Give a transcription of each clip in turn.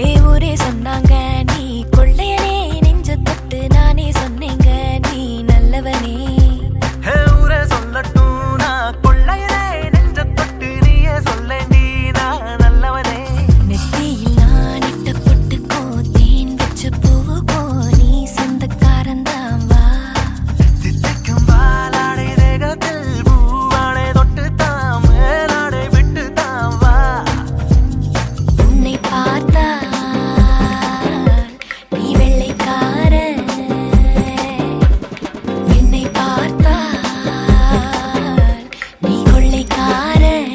ஊரே சொன்னாங்க நீ கொள்ளையனே, நெஞ்ச தொட்டு நானே சொன்னேங்க நீ நல்லவனே. ஊரே சொல்லட்டும் நான் கொள்ளையனே, நெஞ்ச தொட்டு நீயே சொல்லேண்டி நான் நல்லவனே. நெத்தியில் நான் இட்ட பொட்டுக்கோ தேன் வச்ச பூவுக்கோ நீ சொந்தக்காரன்தான் வா. தித்திக்கும் பாலாடை தேகத்தில் பூவாடை தொட்டு தான் மேலாடை விட்டு தான் வா. உன்னை பார்த்தா நீ வெள்ளைக்காரன், என்னை பார்த்தா நீ கொள்ளைக்காரன்.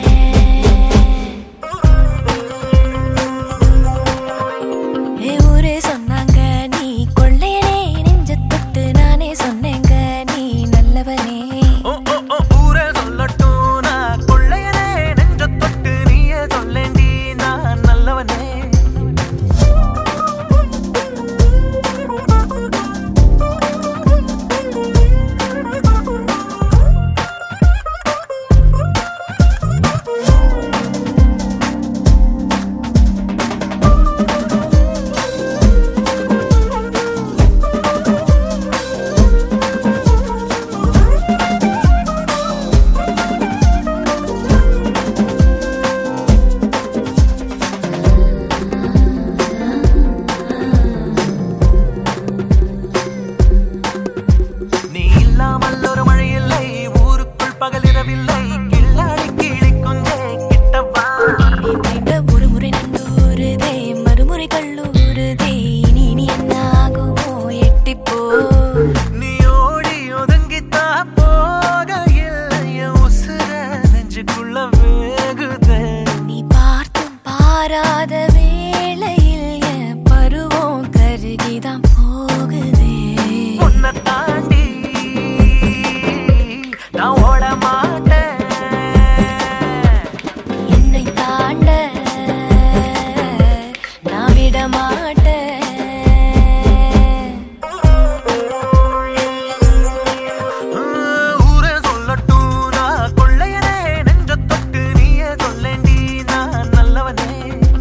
ஊரே சொன்னாங்க நீ கொள்ளையனே, நெஞ்ச தொட்டு நானே சொன்னேங்க நீ நல்லவனே. ஊரே சொல்லட்டும் நான் கொள்ளையனே, நெஞ்ச தொட்டு நீயே சொல்லேண்டி நான் நல்லவனே. நீ இல்லாமல் ஒரு மழை இல்லை, ஊருக்குள் பகலிரவில்லை, கில்லாடி கிளி குஞ்சே கிட்டவா. நீ தீண்ட ஒரு முறை நண்டூருதே, மறுமுறை கல்லூருதே, இனி நீ என்ன ஆகுமோ எட்டிப்போ. நீ ஓடி ஒதுங்கித்தா போக இல்லை, உசுர நெஞ்சுக்குள்ள வேகுதே. நீ பார்த்தும் பாராத வேளையில் என் பருவம் கருகிதான் போகுதே. உன்னை தாண்டி நான் ஓட மாட்டேன், என்னை தாண்ட நான் விட மாட்டேன். ஊரே சொல்லட்டும் நான் கொள்ளையனே, நெஞ்ச தொட்டு நீயே சொல்லேண்டி நான் நல்லவனே.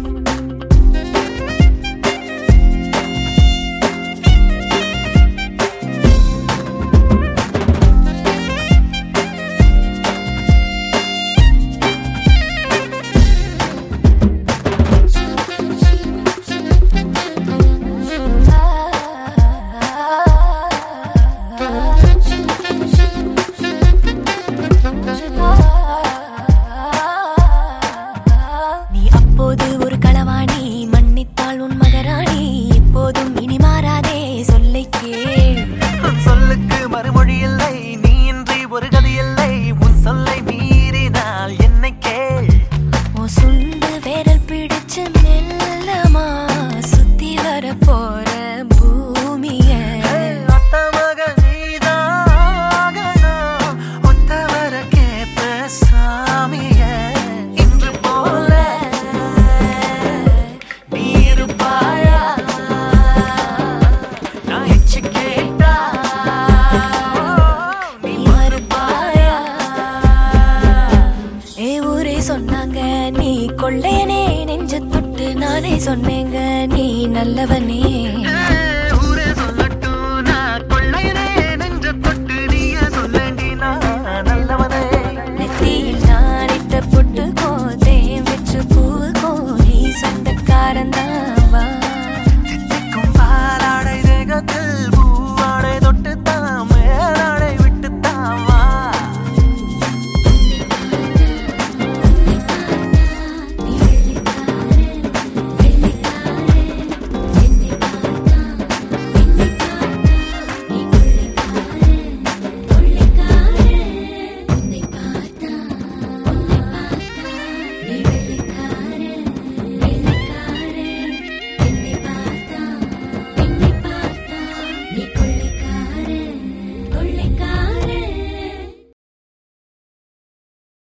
நீ அப்போது ஒரு களவாணி, மன்னித்தாள் உன் மகராணி, இப்போதும் இனி மாறாதே சொல்லை கேள். உன் சொல்லுக்கு மறுமொழி இல்லை, நீ இன்றி ஒரு கதி இல்லை, உன் சொல்லை மீறினால் என்னை கேள். உன் சுண்டு விரல் பிடிச்சு மெல்லமா சுத்தி வர போற பூமிய. அத்தமக நீதாகணும், ஒத்தவர கேப்ப சாமிய. இன்று போல நீ இருப்பாயா, நான் எச்சு கேட்டா நீ மறுப்பாயா? ஊரே சொன்னாங்க நீ கொள்ளையனே, நெஞ்ச தொட்டு நானே சொன்னேங்க நீ நல்லவனே.